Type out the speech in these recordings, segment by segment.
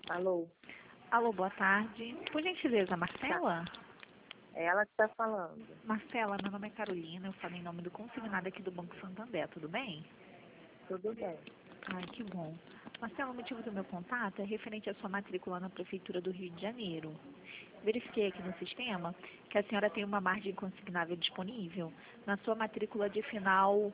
Alô? Alô, boa tarde. Por gentileza, Marcela? É ela que está falando. Marcela, meu nome é Carolina, eu falo em nome do consignado aqui do Banco Santander, tudo bem? Tudo bem. Ai, que bom. Marcela, o motivo do meu contato é referente à sua matrícula na Prefeitura do Rio de Janeiro. Verifiquei aqui no sistema que a senhora tem uma margem consignável disponível na sua matrícula de final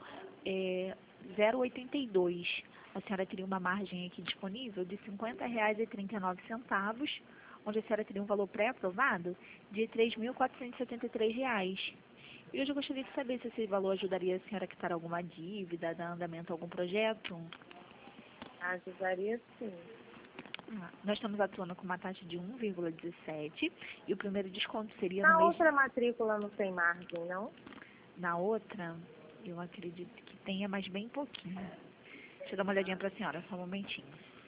082. A senhora teria uma margem aqui disponível de R$ 50,39, onde a senhora teria um valor pré-aprovado de R$ 3.473. E hoje eu gostaria de saber se esse valor ajudaria a senhora a quitar alguma dívida, dar andamento a algum projeto. Ajudaria sim. Nós estamos atuando com uma taxa de 1,17 e o primeiro desconto seria no Na mês. outra matrícula não tem margem, não? Na outra, eu acredito que tenha, mas bem pouquinho. Deixa eu dar uma olhadinha para a senhora, só um momentinho.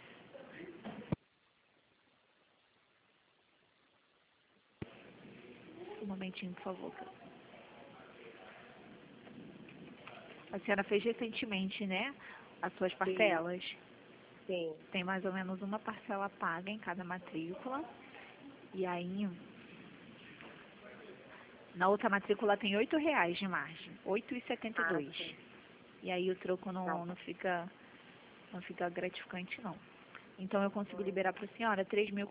Um momentinho, por favor. A senhora fez recentemente, né, as suas parcelas? Sim. Tem mais ou menos uma parcela paga em cada matrícula. E aí, na outra matrícula tem R$ 8,00 de margem, R$ 8,72. Sim. E aí o troco Tá não bom. fica gratificante, não. Então eu consigo liberar para a senhora R$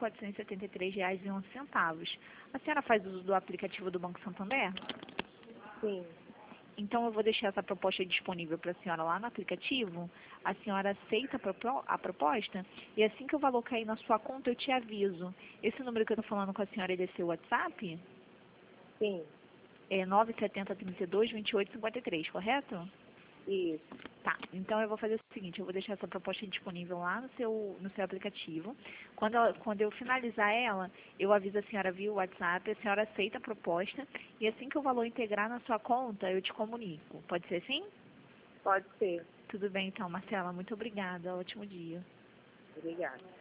3.473,11. A senhora faz uso do aplicativo do Banco Santander? Sim. Então eu vou deixar essa proposta disponível para a senhora lá no aplicativo. A senhora aceita a proposta e assim que o valor cair na sua conta eu te aviso. Esse número que eu estou falando com a senhora é desse seu WhatsApp? Sim. É 970322853, correto? Isso. Tá, então eu vou fazer o seguinte, eu vou deixar essa proposta disponível lá no seu aplicativo. Quando eu finalizar ela, eu aviso a senhora via WhatsApp, a senhora aceita a proposta e assim que o valor integrar na sua conta, eu te comunico. Pode ser assim? Pode ser. Tudo bem então, Marcela, muito obrigada, ótimo dia. Obrigada.